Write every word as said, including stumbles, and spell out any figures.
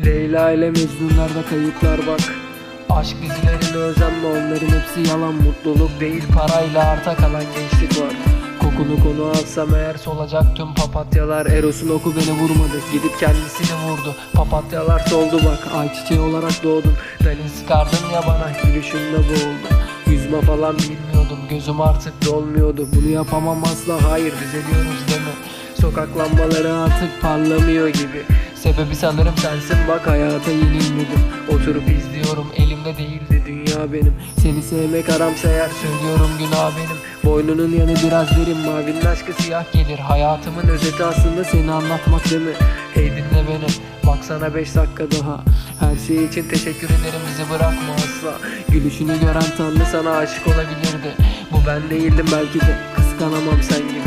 Leyla ile Mecnun'larda kayıplar bak. Aşk dizilerine özenme, onların hepsi yalan. Mutluluk değil, parayla arta kalan gençlik var. Kokunu konu alsam eğer solacak tüm papatyalar. Eros'un oku beni vurmadı, gidip kendisini vurdu. Papatyalar soldu bak, ayçiçeği olarak doğdum. Dalin sıkardın ya bana, gülüşünle boğuldum. Yüzme falan bilmiyordum, gözüm artık dolmuyordu. Bunu yapamam asla, hayır biz ediyoruz değil mi? Sokak lambaları artık parlamıyor gibi. Sebebi sanırım sensin bak, hayata yenilmedim. Oturup izliyorum, elimde değildi dünya benim. Seni sevmek haramsa eğer, söylüyorum günah benim. Boynunun yanı biraz derin, mavinin aşkı siyah gelir. Hayatımın özeti aslında seni anlatmak değil mi? Hey dinle beni, baksana beş dakika daha. Her şey için teşekkür ederim, bizi bırakma asla. Gülüşünü gören tanrı sana aşık olabilirdi. Bu ben değildim belki de, kıskanamam sen gibi.